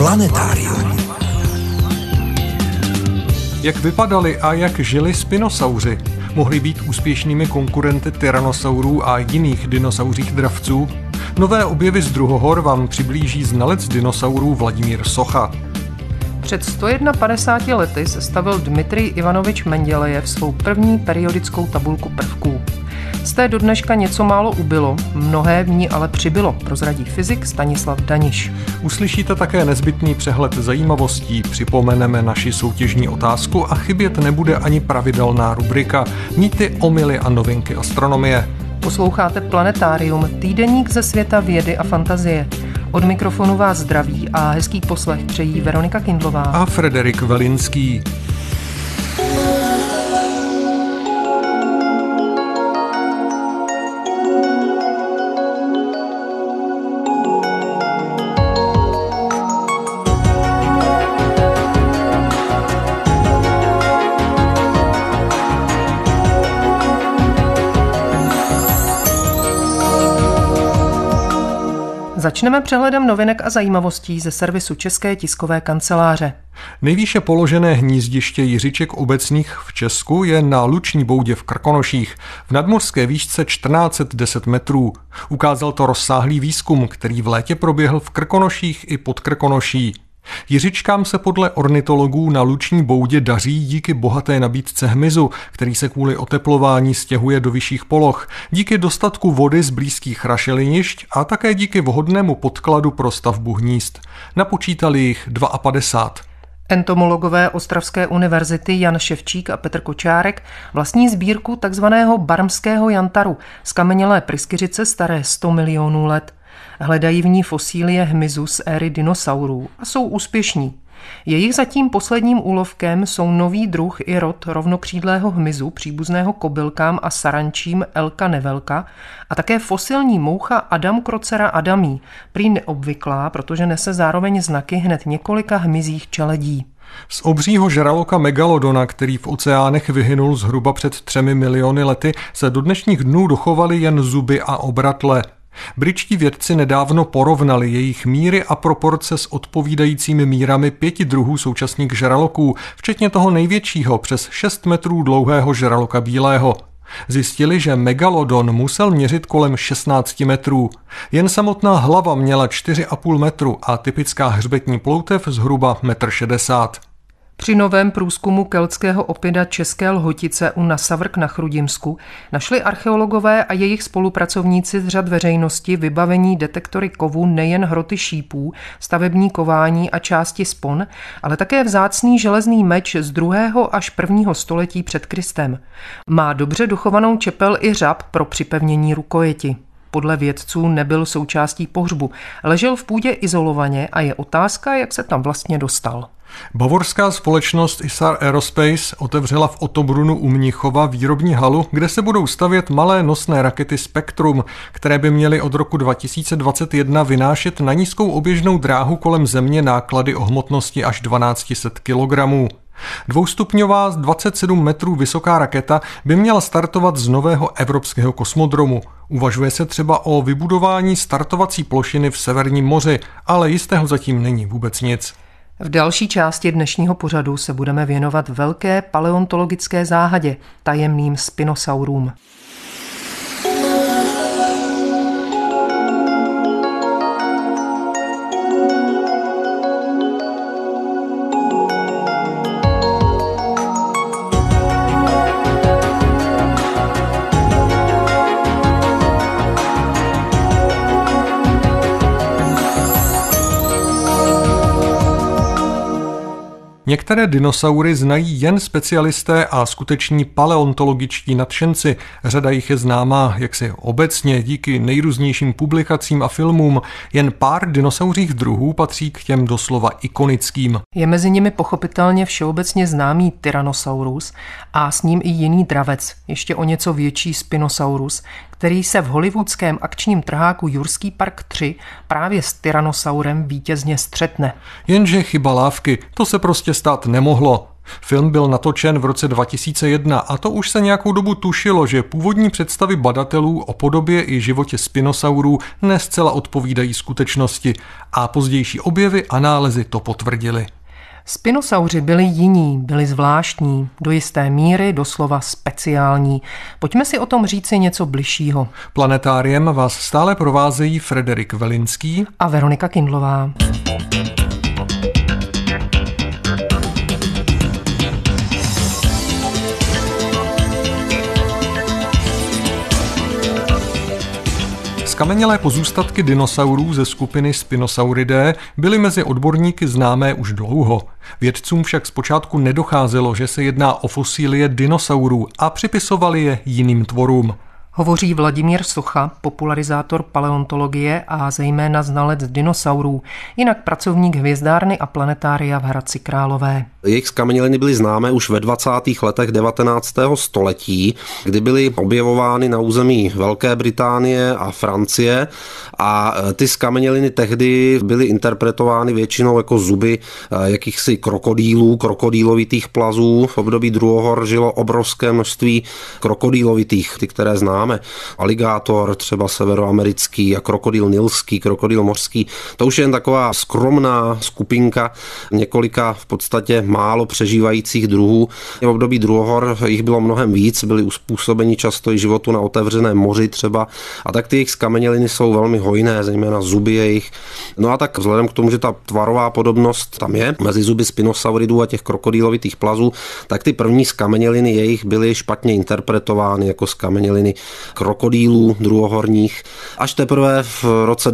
Planetárium. Jak vypadali a jak žili spinosauři? Mohli být úspěšnými konkurenty tyranosaurů a jiných dinosauřích dravců? Nové objevy z druhohor vám přiblíží znalec dinosaurů Vladimír Socha. Před 151 lety sestavil Dmitrij Ivanovič Mendělejev svou první periodickou tabulku prvků. Z té do dneška něco málo ubylo, mnohé v ní ale přibylo, prozradí fyzik Stanislav Daniš. Uslyšíte také nezbytný přehled zajímavostí, připomeneme naši soutěžní otázku a chybět nebude ani pravidelná rubrika Mýty, omyly a novinky astronomie. Posloucháte Planetárium, týdeník ze světa vědy a fantazie. Od mikrofonu vás zdraví a hezký poslech přejí Veronika Kindlová a Frederik Velinský. Začneme přehledem novinek a zajímavostí ze servisu České tiskové kanceláře. Nejvýše položené hnízdiště jiřiček obecných v Česku je na Luční boudě v Krkonoších, v nadmořské výšce 1410 metrů. Ukázal to rozsáhlý výzkum, který v létě proběhl v Krkonoších i pod Krkonoší. Jiřičkám se podle ornitologů na Luční boudě daří díky bohaté nabídce hmyzu, který se kvůli oteplování stěhuje do vyšších poloh, díky dostatku vody z blízkých rašelinišť a také díky vhodnému podkladu pro stavbu hnízd. Napočítali jich 52. Entomologové Ostravské univerzity Jan Ševčík a Petr Kočárek vlastní sbírku takzvaného barmského jantaru, zkamenělé pryskyřice staré 100 milionů let. Hledají v ní fosílie hmyzu z éry dinosaurů a jsou úspěšní. Jejich zatím posledním úlovkem jsou nový druh i rod rovnokřídlého hmyzu příbuzného kobylkám a sarančím Elka nevelka a také fosilní moucha Adamcrocera adamí, prý neobvyklá, protože nese zároveň znaky hned několika hmyzích čeledí. Z obřího žraloka megalodona, který v oceánech vyhynul zhruba před 3 miliony lety, se do dnešních dnů dochovaly jen zuby a obratle. Britští vědci nedávno porovnali jejich míry a proporce s odpovídajícími mírami 5 druhů současných žraloků, včetně toho největšího, přes 6 metrů dlouhého žraloka bílého. Zjistili, že megalodon musel měřit kolem 16 metrů. Jen samotná hlava měla 4,5 metru a typická hřbetní ploutev zhruba 1,60 m. Při novém průzkumu keltského opida České Lhotice u Nasavrk na Chrudimsku našli archeologové a jejich spolupracovníci z řad veřejnosti vybavení detektory kovů nejen hroty šípů, stavební kování a části spon, ale také vzácný železný meč z 2. až 1. století před Kristem. Má dobře dochovanou čepel i řab pro připevnění rukojeti. Podle vědců nebyl součástí pohřbu, ležel v půdě izolovaně a je otázka, jak se tam vlastně dostal. Bavorská společnost Isar Aerospace otevřela v Ottobrunnu u Mnichova výrobní halu, kde se budou stavět malé nosné rakety Spektrum, které by měly od roku 2021 vynášet na nízkou oběžnou dráhu kolem Země náklady o hmotnosti až 1200 kg. Dvoustupňová 27 metrů vysoká raketa by měla startovat z nového evropského kosmodromu. Uvažuje se třeba o vybudování startovací plošiny v Severním moři, ale jistého zatím není vůbec nic. V další části dnešního pořadu se budeme věnovat velké paleontologické záhadě, tajemným spinosaurům. Některé dinosaury znají jen specialisté a skuteční paleontologičtí nadšenci. Řada jich je známá jaksi obecně díky nejrůznějším publikacím a filmům. Jen pár dinosauřích druhů patří k těm doslova ikonickým. Je mezi nimi pochopitelně všeobecně známý Tyrannosaurus a s ním i jiný dravec, ještě o něco větší Spinosaurus, který se v hollywoodském akčním trháku Jurský park 3 právě s Tyrannosaurem vítězně střetne. Jenže chyba lávky, to se prostě stát nemohlo. Film byl natočen v roce 2001 a to už se nějakou dobu tušilo, že původní představy badatelů o podobě i životě spinosaurů ne zcela odpovídají skutečnosti a pozdější objevy a nálezy to potvrdily. Spinosauři byli jiní, byli zvláštní, do jisté míry doslova speciální. Pojďme si o tom říci něco bližšího. Planetáriem vás stále provázejí Frederik Velinský a Veronika Kindlová. Skamenělé pozůstatky dinosaurů ze skupiny Spinosauridae byly mezi odborníky známé už dlouho. Vědcům však zpočátku nedocházelo, že se jedná o fosílie dinosaurů a připisovali je jiným tvorům. Hovoří Vladimír Socha, popularizátor paleontologie a zejména znalec dinosaurů, jinak pracovník hvězdárny a planetária v Hradci Králové. Jejich skameněliny byly známé už ve 20. letech 19. století, kdy byly objevovány na území Velké Británie a Francie a ty skameněliny tehdy byly interpretovány většinou jako zuby jakýchsi krokodýlů, krokodýlovitých plazů. V období druhohor žilo obrovské množství krokodýlovitých, ty, které známe. Aligátor, třeba severoamerický a krokodýl nilský, krokodýl mořský. To už je jen taková skromná skupinka několika v podstatě málo přežívajících druhů. V období druhohor jich bylo mnohem víc, byli uspůsobeni často i životu na otevřeném moři třeba. A tak ty jejich skameněliny jsou velmi hojné, zejména zuby jejich. No a tak vzhledem k tomu, že ta tvarová podobnost tam je mezi zuby spinosauridů a těch krokodýlovitých plazů, tak ty první skameněliny jejich byly špatně interpretovány jako skameněliny krokodýlů druhohorních. Až teprve v roce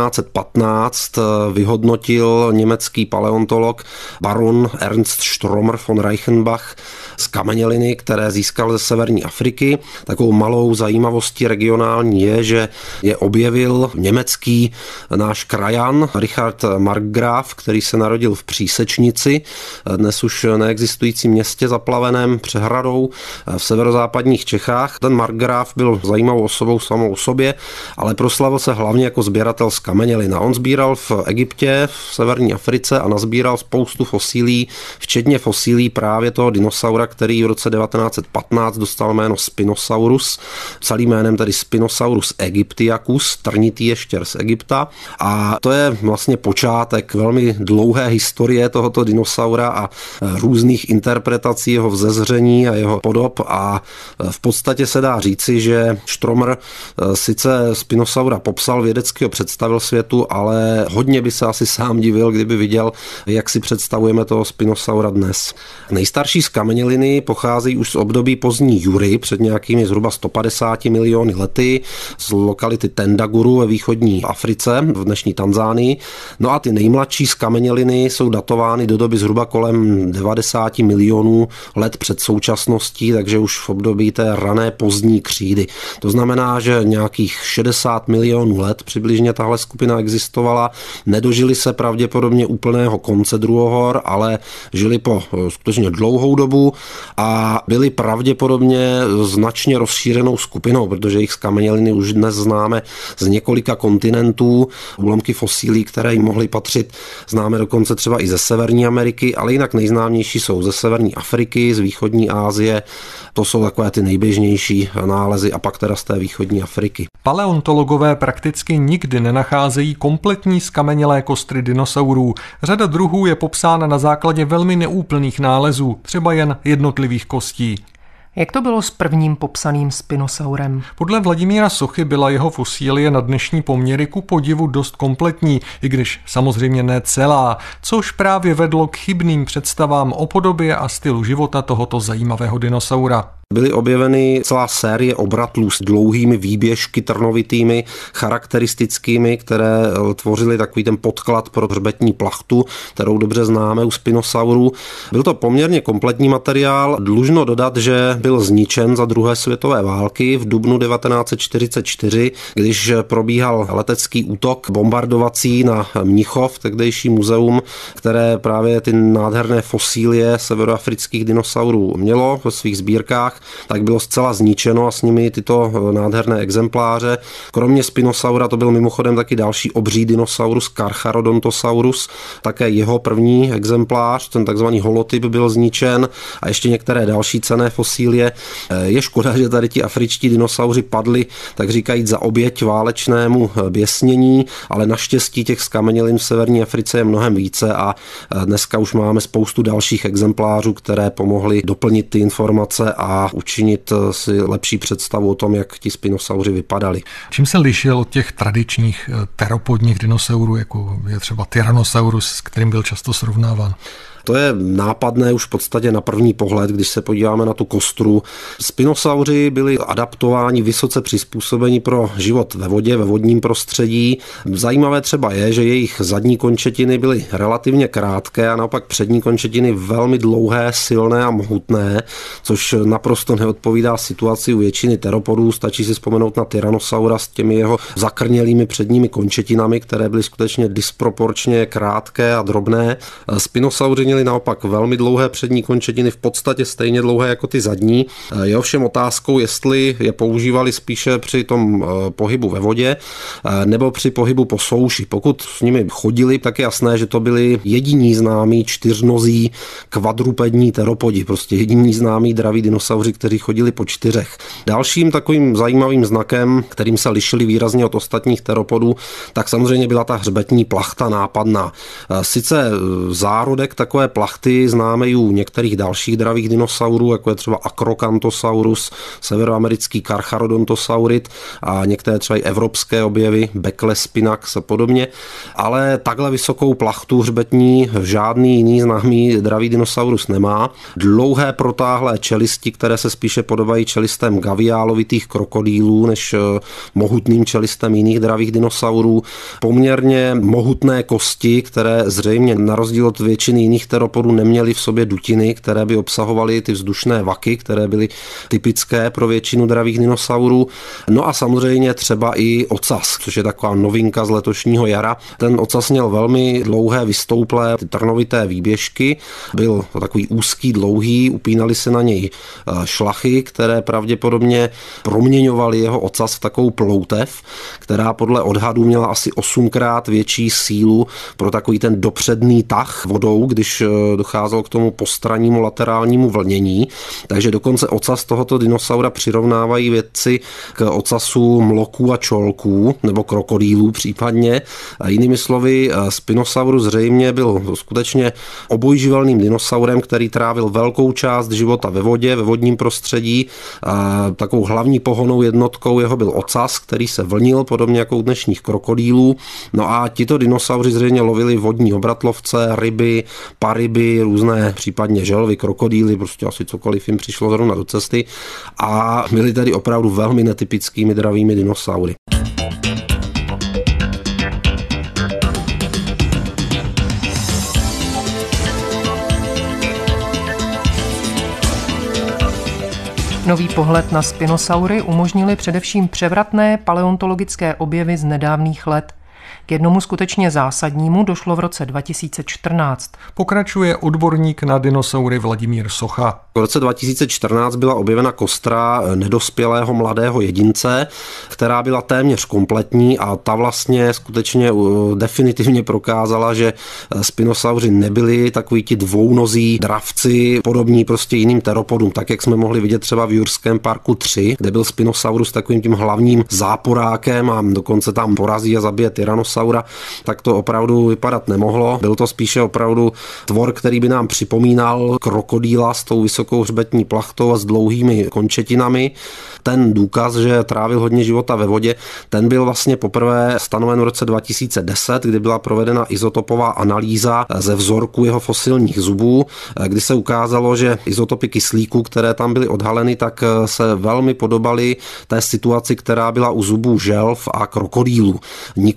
1915 vyhodnotil německý paleontolog baron Ernst Stromer von Reichenbach skameněliny, které získal ze severní Afriky. Takovou malou zajímavostí regionální je, že je objevil německý náš krajan Richard Markgraf, který se narodil v Přísečnici, dnes už neexistujícím městě zaplaveném přehradou v severozápadních Čechách. Ten Markgraf byl zajímavou osobou samou o sobě, ale proslavil se hlavně jako sběratel skamenělin. On sbíral v Egyptě, v severní Africe a nazbíral spoustu fosílií, včetně fosílií právě toho dinosaura, který v roce 1915 dostal jméno Spinosaurus, celým jménem tedy Spinosaurus aegyptiacus, trnitý ještěr z Egypta. A to je vlastně počátek velmi dlouhé historie tohoto dinosaura a různých interpretací jeho vzezření a jeho podob a v podstatě se dá říci, že Stromer sice Spinosaura popsal, vědecky ho představil světu, ale hodně by se asi sám divil, kdyby viděl, jak si představujeme toho Spinosaura dnes. Nejstarší skameněliny pocházejí už z období pozdní jury, před nějakými zhruba 150 miliony lety, z lokality Tendaguru ve východní Africe, v dnešní Tanzánii. No a ty nejmladší skameněliny jsou datovány do doby zhruba kolem 90 milionů let před současností, takže už v období té rané pozdní křídy. To znamená, že nějakých 60 milionů let přibližně tahle skupina existovala. Nedožili se pravděpodobně úplného konce druhohor, ale žili po skutečně dlouhou dobu a byli pravděpodobně značně rozšířenou skupinou, protože jejich skameněliny už dnes známe z několika kontinentů. Úlomky fosílií, které jim mohly patřit, známe dokonce třeba i ze Severní Ameriky, ale jinak nejznámější jsou ze Severní Afriky, z východní Asie. To jsou takové ty nejběžnější nálezy a pak teda z té východní Afriky. Paleontologové prakticky nikdy nenacházejí kompletní skamenělé kostry dinosaurů. Řada druhů je popsána na základě velmi neúplných nálezů, třeba jen jednotlivých kostí. Jak to bylo s prvním popsaným spinosaurem? Podle Vladimíra Sochy byla jeho fosílie na dnešní poměry ku podivu dost kompletní, i když samozřejmě ne celá, což právě vedlo k chybným představám o podobě a stylu života tohoto zajímavého dinosaura. Byly objeveny celá série obratlů s dlouhými výběžky trnovitými, charakteristickými, které tvořily takový ten podklad pro hřbetní plachtu, kterou dobře známe u spinosaurů. Byl to poměrně kompletní materiál. Dlužno dodat, že byl zničen za druhé světové války v dubnu 1944, když probíhal letecký útok bombardovací na Mnichov, tehdejší muzeum, které právě ty nádherné fosílie severoafrických dinosaurů mělo ve svých sbírkách. Alpách, tak bylo zcela zničeno a s nimi tyto nádherné exempláře. Kromě Spinosaura to byl mimochodem taky další obří dinosaurus Carcharodontosaurus, také jeho první exemplář, ten takzvaný holotyp byl zničen a ještě některé další cenné fosílie. Je škoda, že tady ti afričtí dinosauři padli, tak říkajíc, za oběť válečnému běsnění, ale naštěstí těch zkamenělin v severní Africe je mnohem více a dneska už máme spoustu dalších exemplářů, které pomohly doplnit ty informace a učinit si lepší představu o tom, jak ti spinosauři vypadali. Čím se lišil od těch tradičních teropodních dinosaurů, jako je třeba Tyrannosaurus, s kterým byl často srovnáván? To je nápadné už v podstatě na první pohled, když se podíváme na tu kostru. Spinosauři byli adaptováni, vysoce přizpůsobeni pro život ve vodě, ve vodním prostředí. Zajímavé třeba je, že jejich zadní končetiny byly relativně krátké a naopak přední končetiny velmi dlouhé, silné a mohutné, což naprosto neodpovídá situaci u většiny teropodů. Stačí si vzpomenout na Tyrannosaura s těmi jeho zakrnělými předními končetinami, které byly skutečně disproporčně krátké a drobné. Spinosauři měli naopak velmi dlouhé přední končetiny, v podstatě stejně dlouhé jako ty zadní. Je ovšem otázkou, jestli je používali spíše při tom pohybu ve vodě nebo při pohybu po souši. Pokud s nimi chodili, tak je jasné, že to byli jediní známí čtyřnozí kvadrupední teropodi, prostě jediní známí draví dinosauři, kteří chodili po čtyřech. Dalším takovým zajímavým znakem, kterým se lišili výrazně od ostatních teropodů, tak samozřejmě byla ta hřbetní plachta nápadná. Sice zárodek takové plachty známe i u některých dalších dravých dinosaurů, jako je třeba Acrocanthosaurus, severoamerický Carcharodontosaurid a některé třeba i evropské objevy, Becklespinax a podobně, ale takhle vysokou plachtu hřbetní žádný jiný známý dravý dinosaurus nemá. Dlouhé protáhlé čelisti, které se spíše podobají čelistem gaviálovitých krokodýlů než mohutným čelistem jiných dravých dinosaurů. Poměrně mohutné kosti, které zřejmě na rozdíl od většiny jiných teropodů neměly v sobě dutiny, které by obsahovaly ty vzdušné vaky, které byly typické pro většinu dravých dinosaurů. No a samozřejmě třeba i ocas, což je taková novinka z letošního jara. Ten ocas měl velmi dlouhé, vystouplé, trnovité výběžky, byl takový úzký, dlouhý, upínaly se na něj šlachy, které pravděpodobně proměňovaly jeho ocas v takovou ploutev, která podle odhadů měla asi 8krát větší sílu pro takový ten dopředný tah vodou, když docházelo k tomu postrannímu laterálnímu vlnění. Takže dokonce ocas tohoto dinosaura přirovnávají vědci k ocasu mloků a čolků, nebo krokodýlů případně. A jinými slovy, Spinosaurus zřejmě byl skutečně obojživelným dinosaurem, který trávil velkou část života ve vodě, ve vodním prostředí. A takovou hlavní pohonnou jednotkou jeho byl ocas, který se vlnil, podobně jako u dnešních krokodýlů. No a tito dinosauři zřejmě lovili vodní obratlovce, ryby, paryby, různé případně želvy, krokodýly, prostě asi cokoliv jim přišlo zrovna do cesty a byli tedy opravdu velmi netypickými dravými dinosaury. Nový pohled na spinosaury umožnili především převratné paleontologické objevy z nedávných let. K jednomu skutečně zásadnímu došlo v roce 2014. Pokračuje odborník na dinosaury Vladimír Socha. V roce 2014 byla objevena kostra nedospělého mladého jedince, která byla téměř kompletní a ta vlastně skutečně definitivně prokázala, že spinosauři nebyli takoví ti dvounozí dravci, podobní prostě jiným teropodům, tak jak jsme mohli vidět třeba v Jurském parku 3, kde byl Spinosaurus takovým tím hlavním záporákem a dokonce tam porazí a zabije Tyrannosaura, tak to opravdu vypadat nemohlo. Byl to spíše opravdu tvor, který by nám připomínal krokodýla s tou vysokou hřbetní plachtou a s dlouhými končetinami. Ten důkaz, že trávil hodně života ve vodě, ten byl vlastně poprvé stanoven v roce 2010, kdy byla provedena izotopová analýza ze vzorku jeho fosilních zubů, kdy se ukázalo, že izotopy kyslíku, které tam byly odhaleny, tak se velmi podobaly té situaci, která byla u zubů želv a krokodýlů. Nikoliv teda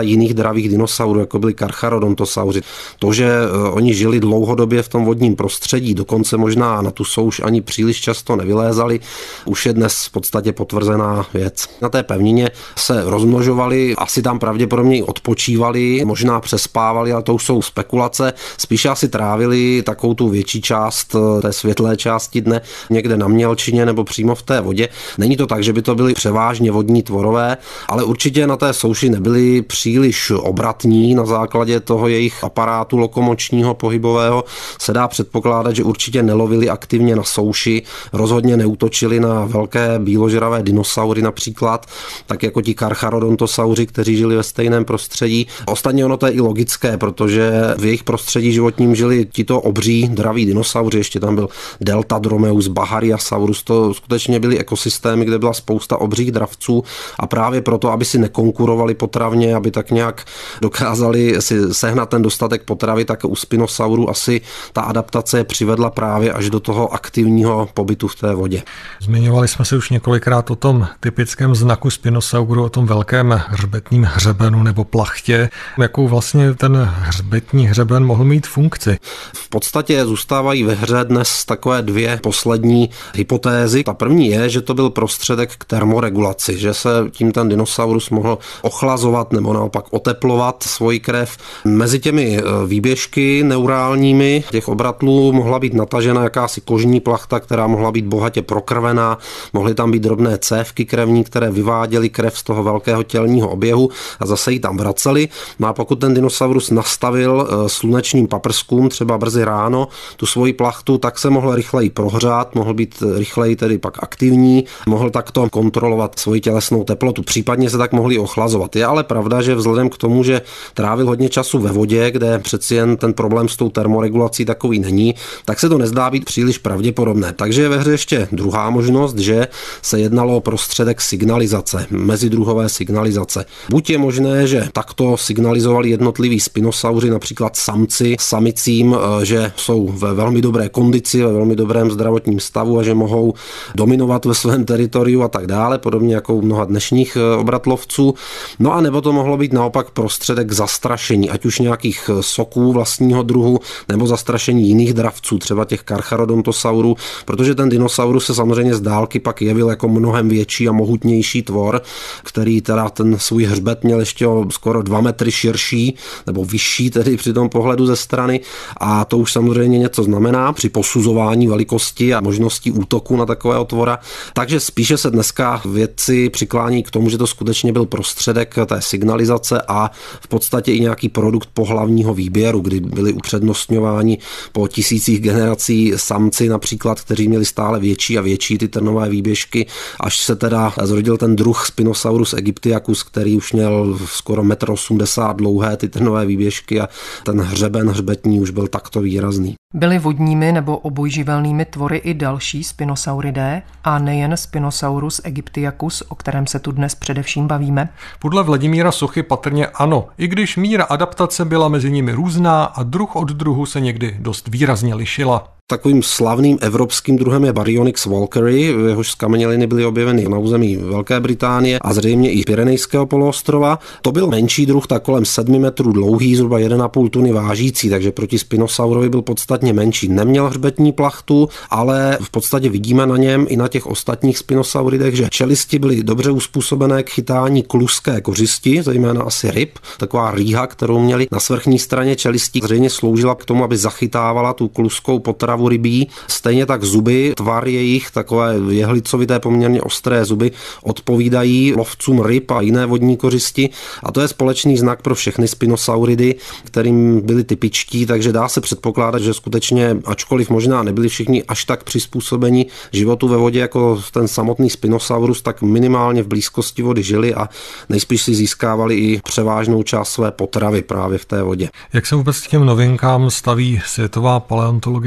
řada jiných dravých dinosaurů, jako byli Carcharodontosauři. To, že oni žili dlouhodobě v tom vodním prostředí, dokonce možná na tu souš ani příliš často nevylézali, už je dnes v podstatě potvrzená věc. Na té pevnině se rozmnožovali, asi tam pravděpodobně i odpočívali, možná přespávali, ale to už jsou spekulace. Spíše asi trávili takovou tu větší část té světlé části dne někde na mělčině nebo přímo v té vodě. Není to tak, že by to byly převážně vodní tvorové, ale určitě na té souši nebyli příliš obratní. Na základě toho jejich aparátu lokomočního pohybového se dá předpokládat, že určitě nelovili aktivně na souši, rozhodně neútočili na velké bíložravé dinosaury například, tak jako ti Carcharodontosauři, kteří žili ve stejném prostředí. Ostatně ono to je i logické, protože v jejich prostředí životním žili tito obří draví dinosauři, ještě tam byl Deltadromeus, Bahariasaurus, to skutečně byly ekosystémy, kde byla spousta obřích dravců a právě proto, aby si nekonkurovali potravně, aby tak nějak dokázali si sehnat ten dostatek potravy, tak u Spinosaurů asi ta adaptace přivedla právě až do toho aktivního pobytu v té vodě. Zmiňovali jsme se už několikrát o tom typickém znaku Spinosauru, o tom velkém hřbetním hřebenu nebo plachtě. Jakou vlastně ten hřbetní hřeben mohl mít funkci? V podstatě zůstávají ve hře dnes takové dvě poslední hypotézy. Ta první je, že to byl prostředek k termoregulaci, že se tím ten dinosaurus mohl ochlazovat nebo naopak oteplovat svoji krev. Mezi těmi výběžky neurálními těch obratlů mohla být natažena jakási kožní plachta, která mohla být bohatě prokrvená, mohly tam být drobné cévky krevní, které vyváděly krev z toho velkého tělního oběhu a zase ji tam vraceli. No a pokud ten dinosaurus nastavil slunečním paprskům třeba brzy ráno tu svoji plachtu, tak se mohl rychleji prohřát, mohl být rychleji tedy pak aktivní, mohl takto kontrolovat svoji tělesnou teplotu. Případně se tak mohli ochlazovat. Je ale pravda, že vzhledem k tomu, že trávil hodně času ve vodě, kde přeci jen ten problém s tou termoregulací takový není, tak se to nezdá být příliš pravděpodobné. Takže je ve hře ještě druhá možnost, že se jednalo o prostředek signalizace, mezidruhové signalizace. Buď je možné, že takto signalizovali jednotliví spinosauři, například samci samicím, že jsou ve velmi dobré kondici, ve velmi dobrém zdravotním stavu a že mohou dominovat ve svém teritoriu a tak dále, podobně jako u mnoha dnešních obratlovců. No a nebo to mohlo být naopak prostředek k zastrašení, ať už nějakých soků vlastního druhu, nebo zastrašení jiných dravců, třeba těch Carcharodontosaurů, protože ten dinosaurus se samozřejmě z dálky pak jevil jako mnohem větší a mohutnější tvor, který teda ten svůj hřbet měl ještě o skoro 2 metry širší, nebo vyšší tedy při tom pohledu ze strany a to už samozřejmě něco znamená při posuzování velikosti a možností útoku na takového tvora. Takže spíše se dneska vědci přiklání k tomu, že to skutečně byl prostředek té signalizace a v podstatě i nějaký produkt pohlavního výběru, kdy byli upřednostňováni po tisících generací samci například, kteří měli stále větší a větší ty trnové výběžky, až se teda zrodil ten druh Spinosaurus aegyptiacus, který už měl skoro 1,80 m dlouhé ty trnové výběžky a ten hřeben hřbetní už byl takto výrazný. Byly vodními nebo obojživelnými tvory i další spinosauridé a nejen Spinosaurus aegyptiacus, o kterém se tu dnes především bavíme? Podle Vladimíra Sochy patrně ano, i když míra adaptace byla mezi nimi různá a druh od druhu se někdy dost výrazně lišila. Takovým slavným evropským druhem je Baryonyx walkeri, jehož skameněliny byly objeveny na území Velké Británie a zřejmě i Pyrenejského poloostrova. To byl menší druh, tak kolem 7 metrů dlouhý, zhruba 1,5 tuny vážící, takže proti Spinosaurovi byl podstatně menší. Neměl hřbetní plachtu, ale v podstatě vidíme na něm i na těch ostatních spinosauridech, že čelisti byly dobře uspůsobené k chytání kluské kořisti, zejména asi ryb. Taková rýha, kterou měli na svrchní straně čelistí, zřejmě sloužila k tomu, aby zachytávala tu kluskou potravu rybí. Stejně tak zuby, tvar jejich, takové jehlicovité poměrně ostré zuby, odpovídají lovcům ryb a jiné vodní kořisti. A to je společný znak pro všechny spinosauridy, kterým byli typičtí, takže dá se předpokládat, že skutečně, ačkoliv možná nebyli všichni až tak přizpůsobeni životu ve vodě jako ten samotný Spinosaurus, tak minimálně v blízkosti vody žili a nejspíš si získávali i převážnou část své potravy právě v té vodě. Jak se vůbec k těm novinkám staví Světová paleontologická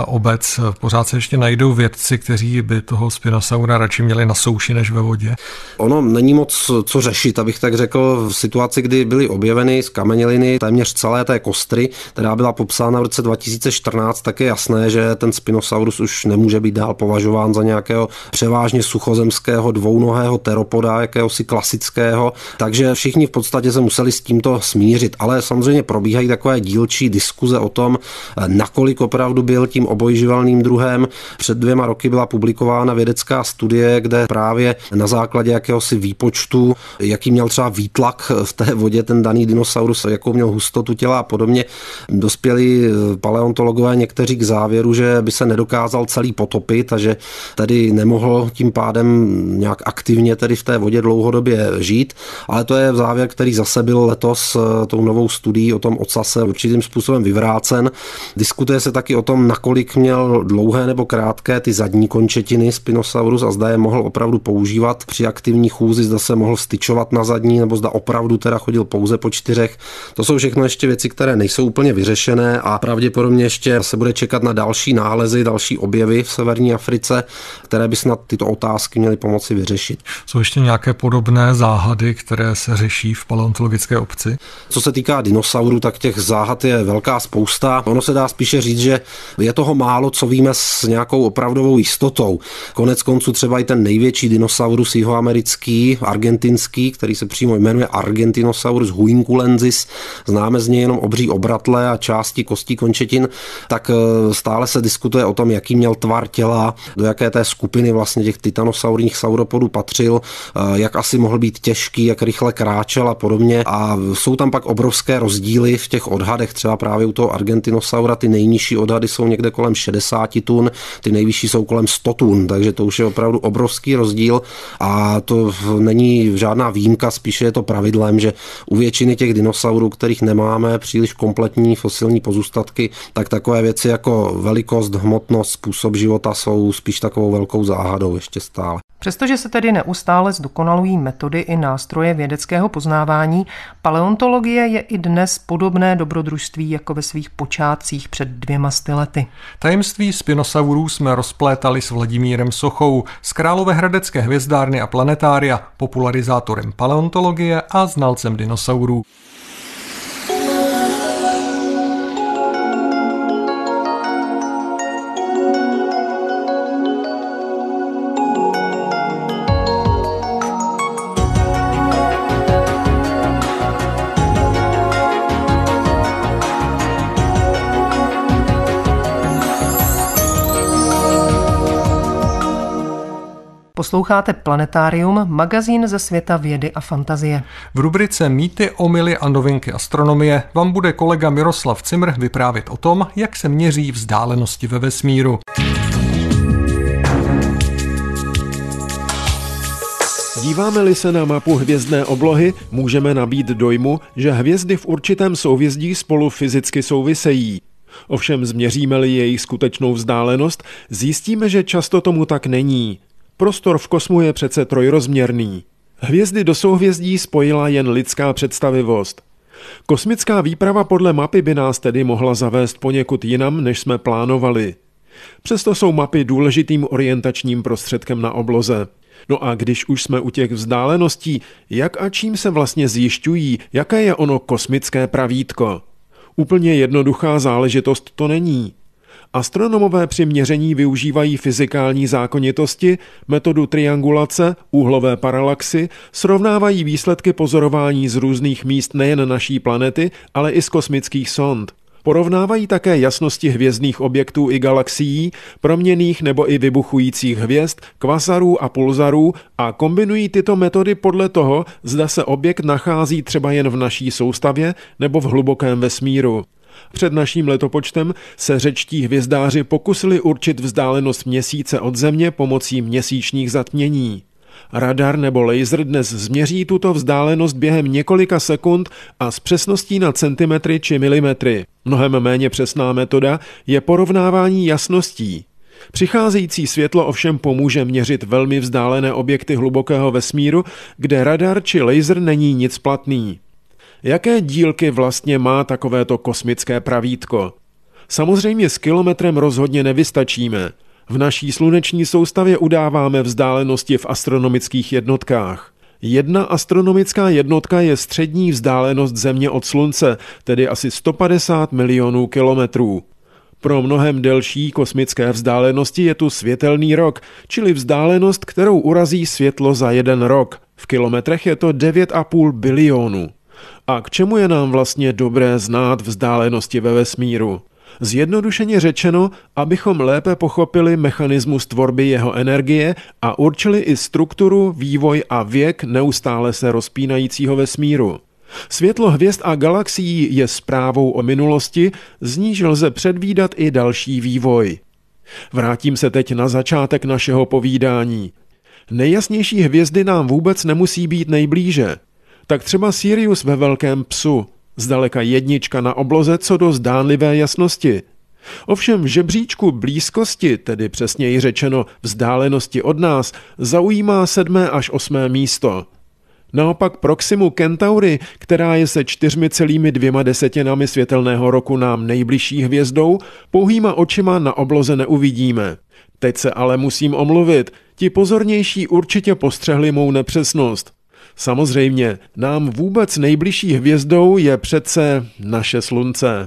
obec. Pořád se ještě najdou vědci, kteří by toho Spinosaura radši měli na souši než ve vodě. Ono není moc co řešit, abych tak řekl, v situaci, kdy byly objeveny zkameněliny téměř celé té kostry, která byla popsána v roce 2014, tak je jasné, že ten Spinosaurus už nemůže být dál považován za nějakého převážně suchozemského dvounohého teropoda, jakéhosi klasického, takže všichni v podstatě se museli s tímto smířit, ale samozřejmě probíhají takové dílčí diskuze o tom, nakolik opravdu byl tím obojživelným druhem. Před 2 roky byla publikována vědecká studie, kde právě na základě jakéhosi výpočtu, jaký měl třeba výtlak v té vodě ten daný dinosaurus, jakou měl hustotu těla a podobně, dospěli paleontologové někteří k závěru, že by se nedokázal celý potopit a že tedy nemohl tím pádem nějak aktivně tedy v té vodě dlouhodobě žít, ale to je závěr, který zase byl letos tou novou studií o tom ocase určitým způsobem vyvrácen. Diskutuje se taky o tom, nakolik měl dlouhé nebo krátké ty zadní končetiny Spinosaurus a zda je mohl opravdu používat při aktivní chůzi, zda se mohl styčovat na zadní, nebo zda opravdu teda chodil pouze po 4. To jsou všechno ještě věci, které nejsou úplně vyřešené a pravděpodobně ještě se bude čekat na další nálezy, další objevy v severní Africe, které by snad tyto otázky měly pomoci vyřešit. Jsou ještě nějaké podobné záhady, které se řeší v paleontologické obci? Co se týká dinosaurů, tak těch záhad je velká spousta. Ono se dá spíše říct, že je toho málo, co víme s nějakou opravdovou jistotou. Konec konců třeba i ten největší dinosaurus jihoamerický, argentinský, který se přímo jmenuje Argentinosaurus huinculensis, známe z něj jenom obří obratle a části kostí končetin, tak stále se diskutuje o tom, jaký měl tvar těla, do jaké té skupiny vlastně těch titanosaurních sauropodů patřil, jak asi mohl být těžký, jak rychle kráčel a podobně. A jsou tam pak obrovské rozdíly v těch odhadech, třeba právě u toho Argentinosaura ty nejnižší odhady jsou někde kolem 60 tun, ty nejvyšší jsou kolem 100 tun, takže to už je opravdu obrovský rozdíl a to není žádná výjimka, spíše je to pravidlem, že u většiny těch dinosaurů, kterých nemáme příliš kompletní fosilní pozůstatky, tak takové věci jako velikost, hmotnost, způsob života jsou spíš takovou velkou záhadou ještě stále. Přestože se tedy neustále zdokonalují metody i nástroje vědeckého poznávání, paleontologie je i dnes podobné dobrodružství jako ve svých počátcích před 200 lety. Tajemství Spinosaurů jsme rozplétali s Vladimírem Sochou z Královéhradecké hvězdárny a planetária, popularizátorem paleontologie a znalcem dinosaurů. Posloucháte Planetárium, magazín ze světa vědy a fantazie. V rubrice Mýty, omyly a novinky astronomie vám bude kolega Miroslav Cimr vyprávět o tom, jak se měří vzdálenosti ve vesmíru. Díváme-li se na mapu hvězdné oblohy, můžeme nabýt dojmu, že hvězdy v určitém souhvězdí spolu fyzicky souvisejí. Ovšem změříme-li jejich skutečnou vzdálenost, zjistíme, že často tomu tak není. Prostor v kosmu je přece trojrozměrný. Hvězdy do souhvězdí spojila jen lidská představivost. Kosmická výprava podle mapy by nás tedy mohla zavést poněkud jinam, než jsme plánovali. Přesto jsou mapy důležitým orientačním prostředkem na obloze. No a když už jsme u těch vzdáleností, jak a čím se vlastně zjišťují, jaké je ono kosmické pravítko? Úplně jednoduchá záležitost to není. Astronomové při měření využívají fyzikální zákonitosti, metodu triangulace, úhlové paralaxy, srovnávají výsledky pozorování z různých míst nejen naší planety, ale i z kosmických sond. Porovnávají také jasnosti hvězdných objektů i galaxií, proměnných nebo i vybuchujících hvězd, kvasarů a pulzarů a kombinují tyto metody podle toho, zda se objekt nachází třeba jen v naší soustavě nebo v hlubokém vesmíru. Před naším letopočtem se řečtí hvězdáři pokusili určit vzdálenost Měsíce od Země pomocí měsíčních zatmění. Radar nebo laser dnes změří tuto vzdálenost během několika sekund a s přesností na centimetry či milimetry. Mnohem méně přesná metoda je porovnávání jasností. Přicházející světlo ovšem pomůže měřit velmi vzdálené objekty hlubokého vesmíru, kde radar či laser není nic platný. Jaké dílky vlastně má takovéto kosmické pravítko? Samozřejmě s kilometrem rozhodně nevystačíme. V naší sluneční soustavě udáváme vzdálenosti v astronomických jednotkách. 1 astronomická jednotka je střední vzdálenost Země od Slunce, tedy asi 150 milionů kilometrů. Pro mnohem delší kosmické vzdálenosti je tu světelný rok, čili vzdálenost, kterou urazí světlo za 1 rok. V kilometrech je to 9,5 bilionu. A k čemu je nám vlastně dobré znát vzdálenosti ve vesmíru? Zjednodušeně řečeno, abychom lépe pochopili mechanismus tvorby jeho energie a určili i strukturu, vývoj a věk neustále se rozpínajícího vesmíru. Světlo hvězd a galaxií je zprávou o minulosti, z níž lze předvídat i další vývoj. Vrátím se teď na začátek našeho povídání. Nejjasnější hvězdy nám vůbec nemusí být nejblíže. Tak třeba Sirius ve Velkém psu, zdaleka 1 na obloze co do zdánlivé jasnosti. Ovšem v žebříčku blízkosti, tedy přesněji řečeno vzdálenosti od nás, zaujímá 7. až 8. místo. Naopak Proximu Centauri, která je se 4,2 světelného roku nám nejbližší hvězdou, pouhýma očima na obloze neuvidíme. Teď se ale musím omluvit, ti pozornější určitě postřehli mou nepřesnost. Samozřejmě, nám vůbec nejbližší hvězdou je přece naše Slunce.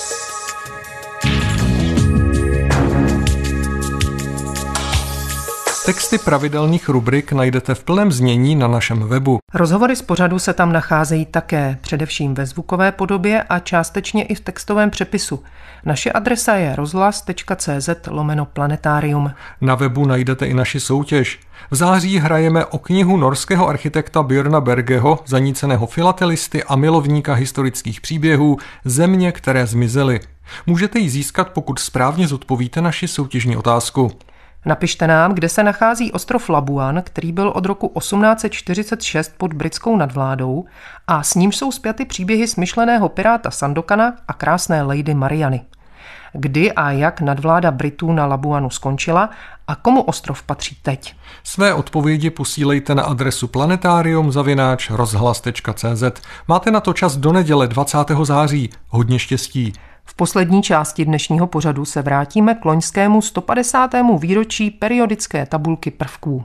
Texty pravidelných rubrik najdete v plném znění na našem webu. Rozhovory z pořadu se tam nacházejí také, především ve zvukové podobě a částečně i v textovém přepisu. Naše adresa je rozhlas.cz/planetarium. Na webu najdete i naši soutěž. V září hrajeme o knihu norského architekta Björna Bergeho, zaníceného filatelisty a milovníka historických příběhů Země, které zmizely. Můžete ji získat, pokud správně zodpovíte naši soutěžní otázku. Napište nám, kde se nachází ostrov Labuan, který byl od roku 1846 pod britskou nadvládou a s nímž jsou spjaty příběhy smyšleného piráta Sandokana a krásné lady Mariany. Kdy a jak nadvláda Britů na Labuanu skončila a komu ostrov patří teď? Své odpovědi posílejte na adresu planetarium@rozhlas.cz. Máte na to čas do neděle 20. září. Hodně štěstí. V poslední části dnešního pořadu se vrátíme k loňskému 150. výročí periodické tabulky prvků.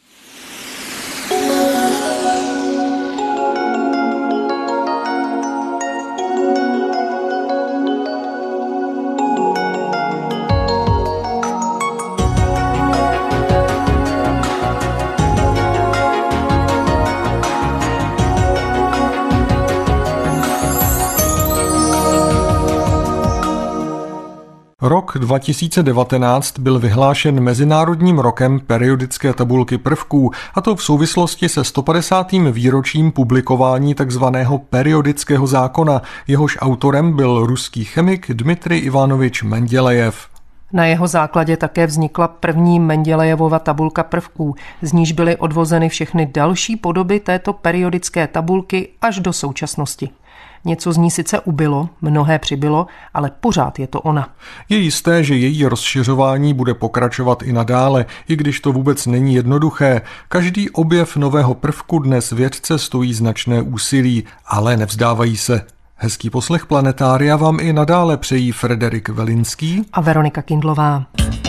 Rok 2019 byl vyhlášen Mezinárodním rokem periodické tabulky prvků, a to v souvislosti se 150. výročím publikování tzv. Periodického zákona, jehož autorem byl ruský chemik Dmitrij Ivanovič Mendělejev. Na jeho základě také vznikla první Mendělejevova tabulka prvků, z níž byly odvozeny všechny další podoby této periodické tabulky až do současnosti. Něco z ní sice ubylo, mnohé přibylo, ale pořád je to ona. Je jisté, že její rozšiřování bude pokračovat i nadále, i když to vůbec není jednoduché. Každý objev nového prvku dnes vědce stojí značné úsilí, ale nevzdávají se. Hezký poslech Planetária vám i nadále přejí Frederik Velinský a Veronika Kindlová.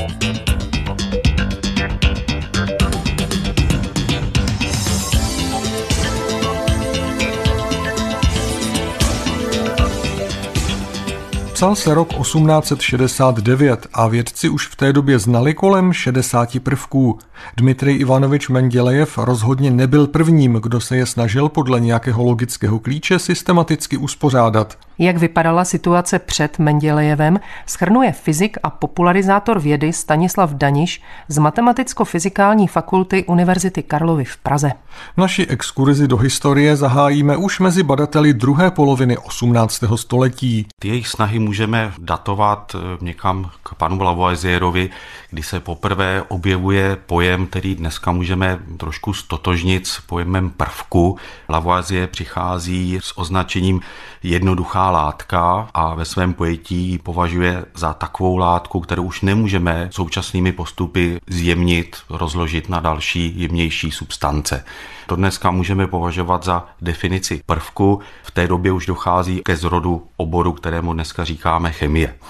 Psal se rok 1869 a vědci už v té době znali kolem 60 prvků. Dmitrij Ivanovič Mendělejev rozhodně nebyl prvním, kdo se je snažil podle nějakého logického klíče systematicky uspořádat. Jak vypadala situace před Mendělejevem, shrnuje fyzik a popularizátor vědy Stanislav Daniš z Matematicko-fyzikální fakulty Univerzity Karlovy v Praze. Naši exkurzi do historie zahájíme už mezi badateli druhé poloviny 18. století. Ty jejich snahy můžeme datovat někam k panu Lavoisierovi, kdy se poprvé objevuje pojem, který dneska můžeme trošku stotožnit s pojmem prvku. Lavoisier přichází s označením jednoduchá látka a ve svém pojetí ji považuje za takovou látku, kterou už nemůžeme současnými postupy zjemnit, rozložit na další jemnější substance. To dneska můžeme považovat za definici prvku. V té době už dochází ke zrodu oboru, kterému dneska říkáme chemie.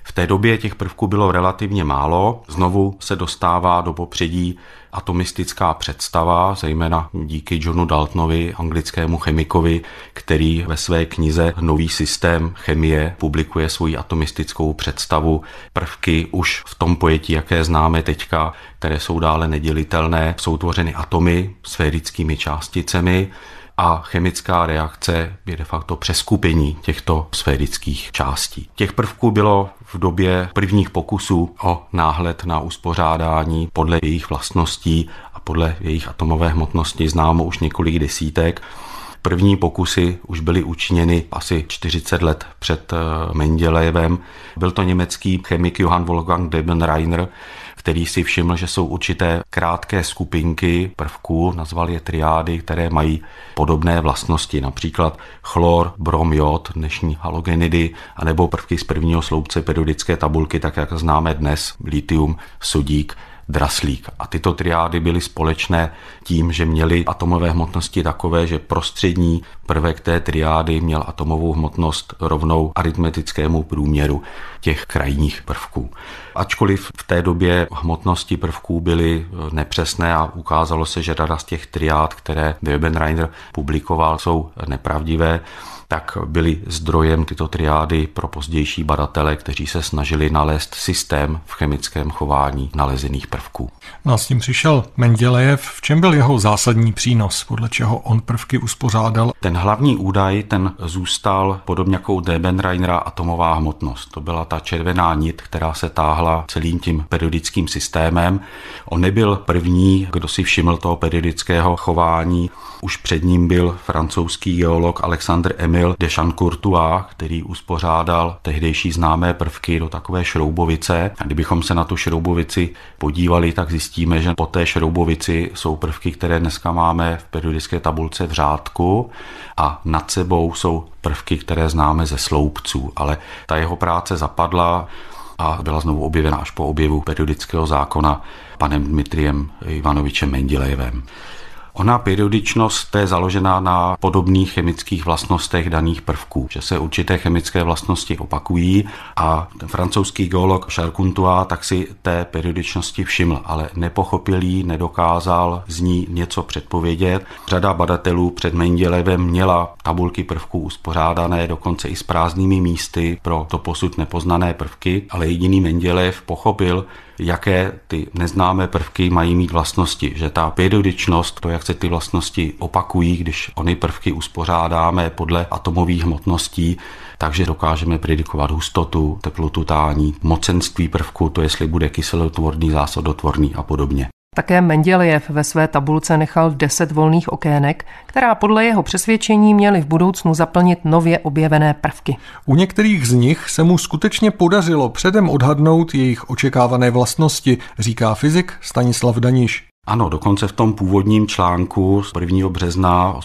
V té době těch prvků bylo relativně málo. Znovu se dostává do popředí atomistická představa, zejména díky Johnu Daltonovi, anglickému chemikovi, který ve své knize Nový systém chemie publikuje svoji atomistickou představu. Prvky už v tom pojetí, jaké známe teďka, které jsou dále nedělitelné, jsou tvořeny atomy, sférickými částicemi, a chemická reakce je de facto přeskupení těchto sférických částí. Těch prvků bylo v době prvních pokusů o náhled na uspořádání podle jejich vlastností a podle jejich atomové hmotnosti známo už několik desítek. První pokusy už byly učiněny asi 40 let před Mendelejevem. Byl to německý chemik Johann Wolfgang Debenreiner, který si všiml, že jsou určité krátké skupinky prvků, nazval je triády, které mají podobné vlastnosti, například chlor, brom, jod, dnešní halogenidy, anebo prvky z prvního sloupce periodické tabulky, tak jak známe dnes, litium, sodík, draslík. A tyto triády byly společné tím, že měly atomové hmotnosti takové, že prostřední prvek té triády měl atomovou hmotnost rovnou aritmetickému průměru těch krajních prvků. Ačkoliv v té době hmotnosti prvků byly nepřesné a ukázalo se, že řada z těch triád, které Debenreiner publikoval, jsou nepravdivé, tak byly zdrojem tyto triády pro pozdější badatele, kteří se snažili nalézt systém v chemickém chování nalezených prvků. No a s tím přišel Mendelejev. V čem byl jeho zásadní přínos, podle čeho on prvky uspořádal? Ten hlavní údaj, ten zůstal podobně jako u Debenreinera atomová hmotnost. To byla ta červená nit, která se táhla celým tím periodickým systémem. On nebyl první, kdo si všiml toho periodického chování. Už před ním byl francouzský geolog Alexandre Emile de Champs-Courtois, který uspořádal tehdejší známé prvky do takové šroubovice. A kdybychom se na tu šroubovici podívali, tak zjistíme, že po té šroubovici jsou prvky, které dneska máme v periodické tabulce v řádku a nad sebou jsou prvky, které známe ze sloupců. Ale ta jeho práce zapadla a byla znovu objevena až po objevu periodického zákona panem Dmitrijem Ivanovičem Mendelejevem. Ona periodičnost je založená na podobných chemických vlastnostech daných prvků, že se určité chemické vlastnosti opakují a ten francouzský geolog Charles tak si té periodičnosti všiml, ale nepochopil ji, nedokázal z ní něco předpovědět. Řada badatelů před Mendelejevem měla tabulky prvků uspořádané dokonce i s prázdnými místy pro doposud nepoznané prvky, ale jediný Mendelejev pochopil, jaké ty neznámé prvky mají mít vlastnosti, že ta periodičnost, to, jak se ty vlastnosti opakují, když ony prvky uspořádáme podle atomových hmotností, takže dokážeme predikovat hustotu, teplotu tání, mocenství prvku, to jestli bude kyselotvorný, zásadotvorný a podobně. Také Mendelejev ve své tabulce nechal 10 volných okének, která podle jeho přesvědčení měly v budoucnu zaplnit nově objevené prvky. U některých z nich se mu skutečně podařilo předem odhadnout jejich očekávané vlastnosti, říká fyzik Stanislav Daniš. Ano, dokonce v tom původním článku z 1. března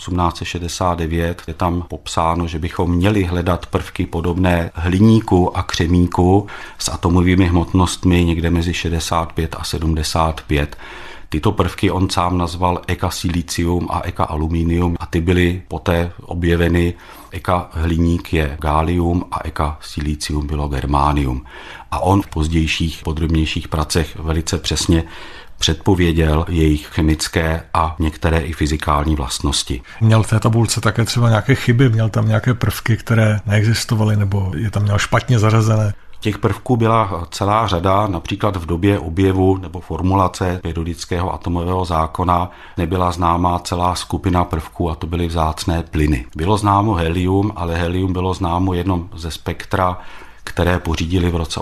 1869 je tam popsáno, že bychom měli hledat prvky podobné hliníku a křemíku s atomovými hmotnostmi někde mezi 65 a 75. Tyto prvky on sám nazval eka-silicium a eka-aluminium a ty byly poté objeveny. Eka-hliník je gálium a eka-silicium bylo germánium. A on v pozdějších podrobnějších pracech velice přesně předpověděl jejich chemické a některé i fyzikální vlastnosti. Měl v té tabulce také třeba nějaké chyby, měl tam nějaké prvky, které neexistovaly, nebo je tam měl špatně zařazené? Těch prvků byla celá řada, například v době objevu nebo formulace periodického atomového zákona nebyla známá celá skupina prvků a to byly vzácné plyny. Bylo známo helium, ale helium bylo známo jenom ze spektra, které pořídili v roce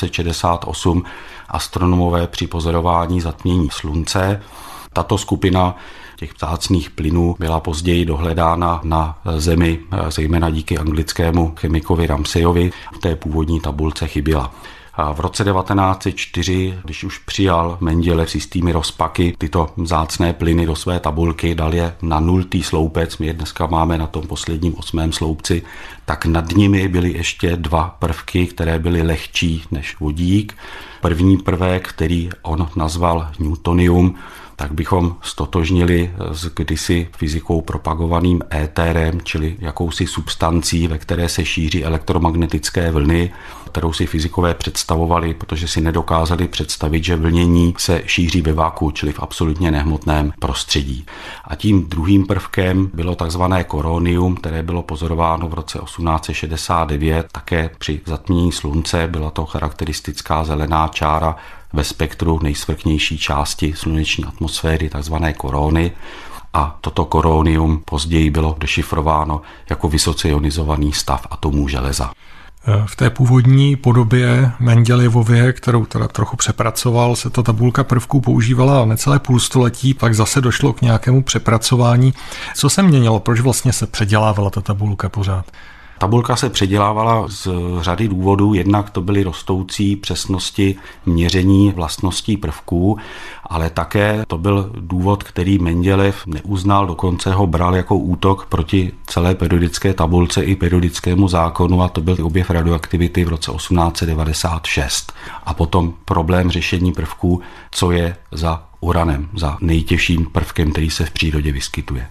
1868 astronomové při pozorování zatmění slunce. Tato skupina těch vzácných plynů byla později dohledána na Zemi, zejména díky anglickému chemikovi Ramsayovi. V té původní tabulce chyběla. A v roce 1904, když už přijal Mendelejev s jistými rozpaky tyto vzácné plyny do své tabulky, dal je na 0. sloupec, my je dneska máme na tom posledním 8. sloupci, tak nad nimi byly ještě 2 prvky, které byly lehčí než vodík. První prvek, který on nazval newtonium, tak bychom stotožnili s kdysi fyzikou propagovaným éterem, čili jakousi substancí, ve které se šíří elektromagnetické vlny. kterou si fyzikové představovali, protože si nedokázali představit, že vlnění se šíří ve váku, čili v absolutně nehmotném prostředí. A tím druhým prvkem bylo takzvané koronium, které bylo pozorováno v roce 1869, také při zatmění slunce. Byla to charakteristická zelená čára ve spektru nejsvrchnější části sluneční atmosféry, takzvané korony. A toto koronium později bylo dešifrováno jako vysoce ionizovaný stav atomů železa. V té původní podobě Menděljevově, kterou teda trochu přepracoval, se ta tabulka prvků používala necelé půlstoletí, pak zase došlo k nějakému přepracování. Co se měnilo? Proč vlastně se předělávala ta tabulka pořád? Tabulka se předělávala z řady důvodů, jednak to byly rostoucí přesnosti měření vlastností prvků, ale také to byl důvod, který Mendělejev neuznal, dokonce ho bral jako útok proti celé periodické tabulce i periodickému zákonu, a to byl objev radioaktivity v roce 1896. A potom problém řešení prvků, co je za uranem, za nejtěžším prvkem, který se v přírodě vyskytuje.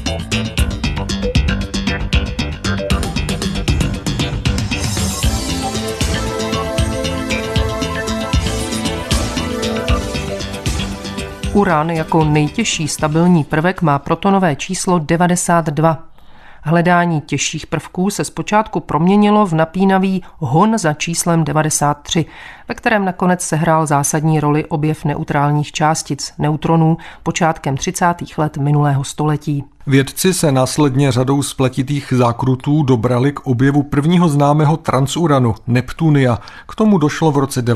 Uran jako nejtěžší stabilní prvek má protonové číslo 92. Hledání těžších prvků se zpočátku proměnilo v napínavý hon za číslem 93, ve kterém nakonec sehrál zásadní roli objev neutrálních částic, neutronů, počátkem 30. let minulého století. Vědci se následně řadou spletitých zákrutů dobrali k objevu prvního známého transuranu, Neptunia. K tomu došlo v roce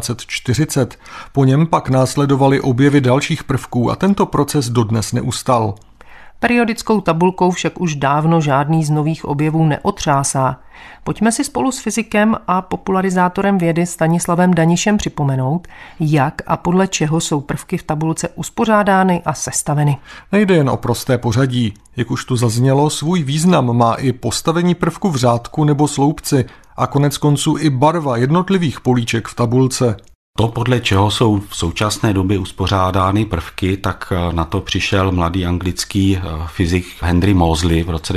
1940. Po něm pak následovaly objevy dalších prvků a tento proces dodnes neustal. Periodickou tabulkou však už dávno žádný z nových objevů neotřásá. Pojďme si spolu s fyzikem a popularizátorem vědy Stanislavem Danišem připomenout, jak a podle čeho jsou prvky v tabulce uspořádány a sestaveny. Nejde jen o prosté pořadí. Jak už tu zaznělo, svůj význam má i postavení prvku v řádku nebo sloupci a konec konců i barva jednotlivých políček v tabulce. To, podle čeho jsou v současné době uspořádány prvky, tak na to přišel mladý anglický fyzik Henry Moseley v roce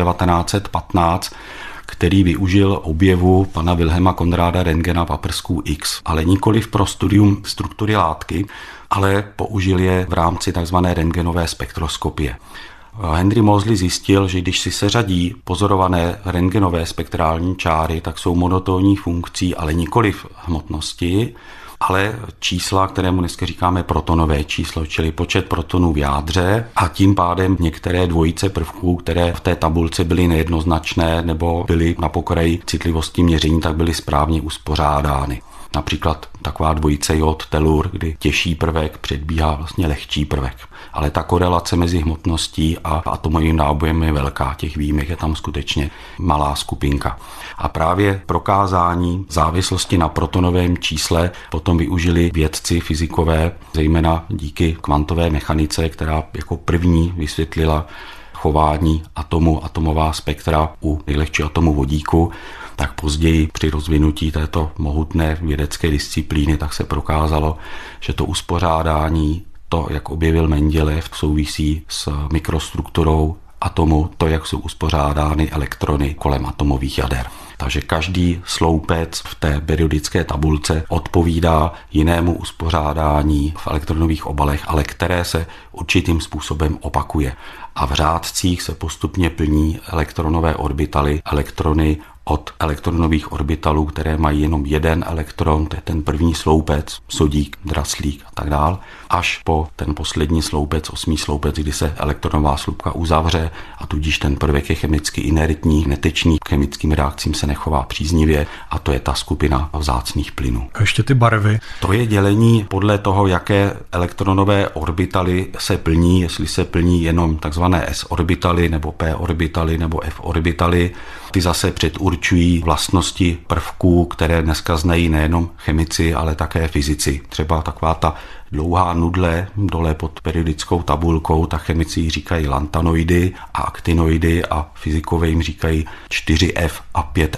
1915, který využil objevu pana Wilhelma Conrada Röntgena paprsků X, ale nikoliv pro studium struktury látky, ale použil je v rámci tzv. Röntgenové spektroskopie. Henry Moseley zjistil, že když si seřadí pozorované röntgenové spektrální čáry, tak jsou monotónní funkcí, ale nikoliv hmotnosti, ale čísla, kterému dneska říkáme protonové číslo, čili počet protonů v jádře, a tím pádem některé dvojice prvků, které v té tabulce byly nejednoznačné nebo byly na pokraji citlivosti měření, tak byly správně uspořádány. Například taková dvojice jod-telur, kdy těžší prvek předbíhá vlastně lehčí prvek. Ale ta korelace mezi hmotností a atomovým nábojem je velká. Těch výjimek je tam skutečně malá skupinka. A právě prokázání závislosti na protonovém čísle potom využili vědci, fyzikové, zejména díky kvantové mechanice, která jako první vysvětlila chování atomu, atomová spektra u nejlehčího atomu vodíku. Tak později při rozvinutí této mohutné vědecké disciplíny tak se prokázalo, že to uspořádání, to, jak objevil Mendělejev, souvisí s mikrostrukturou atomu, to, jak jsou uspořádány elektrony kolem atomových jader. Takže každý sloupec v té periodické tabulce odpovídá jinému uspořádání v elektronových obalech, ale které se určitým způsobem opakuje. A v řádcích se postupně plní elektronové orbitaly, elektrony od elektronových orbitalů, které mají jenom jeden elektron, to je ten první sloupec, sodík, draslík a tak dál, až po ten poslední sloupec, 8. sloupec, kdy se elektronová slupka uzavře a tudíž ten prvek je chemicky inertní, netečný, k chemickým reakcím se nechová příznivě, a to je ta skupina vzácných plynů. A ještě ty barvy. To je dělení podle toho, jaké elektronové orbitaly se plní, jestli se plní jenom takzvané s orbitaly nebo p orbitaly nebo f orbitaly. Ty zase předurčují vlastnosti prvků, které dneska znají nejenom chemici, ale také fyzici. Třeba taková ta dlouhá nudle dole pod periodickou tabulkou, tak chemici jí říkají lantanoidy a aktinoidy a fyzikové jim říkají 4F a 5F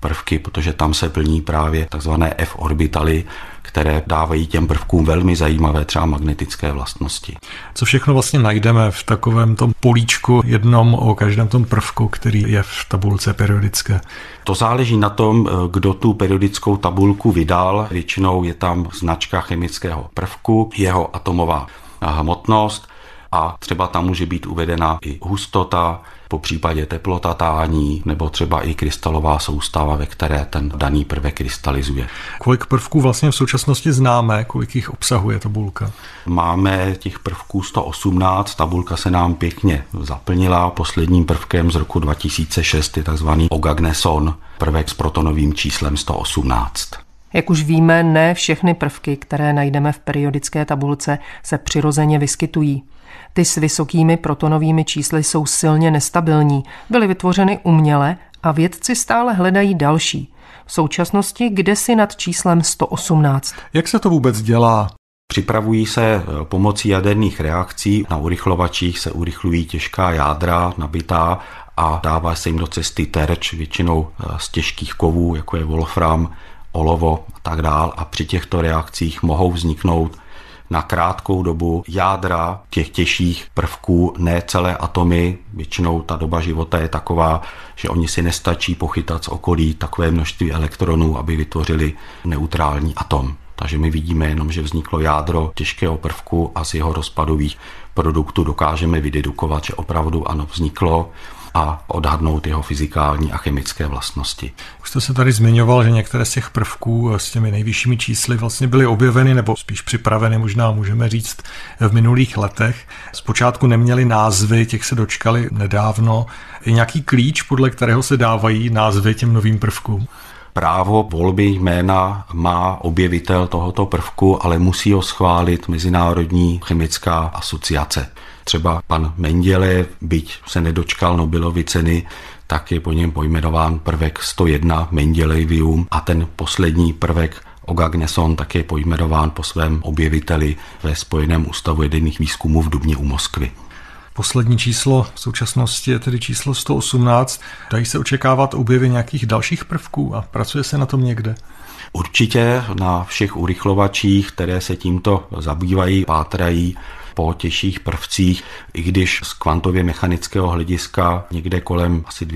prvky, protože tam se plní právě takzvané f-orbitaly, které dávají těm prvkům velmi zajímavé třeba magnetické vlastnosti. Co všechno vlastně najdeme v takovém tom políčku jednom o každém tom prvku, který je v tabulce periodické? To záleží na tom, kdo tu periodickou tabulku vydal. Většinou je tam značka chemického prvku, jeho atomová hmotnost a třeba tam může být uvedena i hustota, po případě teplota tání, nebo třeba i krystalová soustava, ve které ten daný prvek krystalizuje. Kolik prvků vlastně v současnosti známe, kolik jich obsahuje tabulka? Máme těch prvků 118, tabulka se nám pěkně zaplnila. Posledním prvkem z roku 2006 je takzvaný ogagneson, prvek s protonovým číslem 118. Jak už víme, ne všechny prvky, které najdeme v periodické tabulce, se přirozeně vyskytují. Ty s vysokými protonovými čísly jsou silně nestabilní, byly vytvořeny uměle a vědci stále hledají další. V současnosti kdesi nad číslem 118. Jak se to vůbec dělá? Připravují se pomocí jaderných reakcí. Na urychlovačích se urychlují těžká jádra nabitá a dává se jim do cesty terč, většinou z těžkých kovů, jako je wolfram, olovo a tak dál. A při těchto reakcích mohou vzniknout na krátkou dobu jádra těch těžších prvků, ne celé atomy. Většinou ta doba života je taková, že oni si nestačí pochytat z okolí takové množství elektronů, aby vytvořili neutrální atom. Takže my vidíme jenom, že vzniklo jádro těžkého prvku a z jeho rozpadových produktů dokážeme vydedukovat, že opravdu ano, vzniklo a odhadnout jeho fyzikální a chemické vlastnosti. Už jste se tady zmiňoval, že některé z těch prvků s těmi nejvyššími čísly vlastně byly objeveny nebo spíš připraveny, možná můžeme říct, v minulých letech. Zpočátku neměly názvy, těch se dočkali nedávno. Je nějaký klíč, podle kterého se dávají názvy těm novým prvkům? Právo volby jména má objevitel tohoto prvku, ale musí ho schválit Mezinárodní chemická asociace. Třeba pan Mendelejev, byť se nedočkal Nobelovy ceny, tak je po něm pojmenován prvek 101 Mendelejevium a ten poslední prvek ogagneson tak je pojmenován po svém objeviteli ve Spojeném ústavu jaderných výzkumů v Dubně u Moskvy. Poslední číslo v současnosti je tedy číslo 118. Dají se očekávat objevy nějakých dalších prvků a pracuje se na tom někde? Určitě na všech urychlovačích, které se tímto zabývají, pátrají po těžších prvcích, i když z kvantově mechanického hlediska někde kolem asi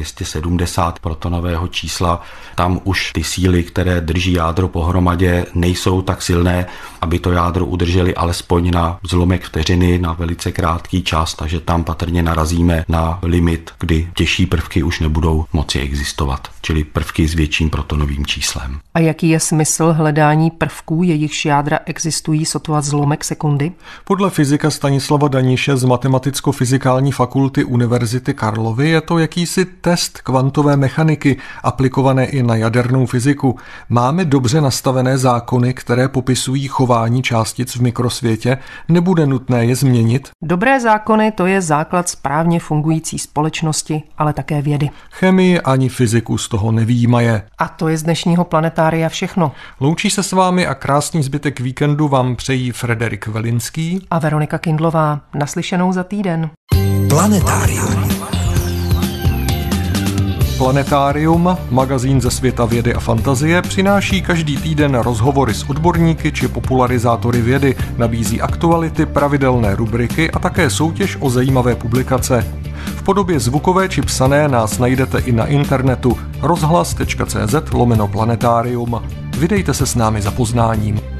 270 protonového čísla, tam už ty síly, které drží jádro pohromadě, nejsou tak silné, aby to jádro udrželi alespoň na zlomek vteřiny, na velice krátký čas, takže tam patrně narazíme na limit, kdy těžší prvky už nebudou moci existovat, čili prvky s větším protonovým číslem. A jaký je smysl hledání prvků, jejichž jádra existují sotva zlomek sekundy? Podle fyzika Stanislava Daniše z Matematicko-fyzikální fakulty Univerzity Karlovy je to jakýsi test kvantové mechaniky aplikované i na jadernou fyziku. Máme dobře nastavené zákony, které popisují chování částic v mikrosvětě, nebude nutné je změnit? Dobré zákony, to je základ správně fungující společnosti, ale také vědy. Chemii ani fyziku z toho nevyjímaje. A to je z dnešního Planetária všechno. Loučí se s vámi a krásný zbytek víkendu vám přejí Frederik Velinský a Veronika Kindlová. Naslyšenou za týden. Planetárium. Planetárium, magazín ze světa vědy a fantazie, přináší každý týden rozhovory s odborníky či popularizátory vědy, nabízí aktuality, pravidelné rubriky a také soutěž o zajímavé publikace. V podobě zvukové či psané nás najdete i na internetu rozhlas.cz/planetárium. Vydejte se s námi za poznáním.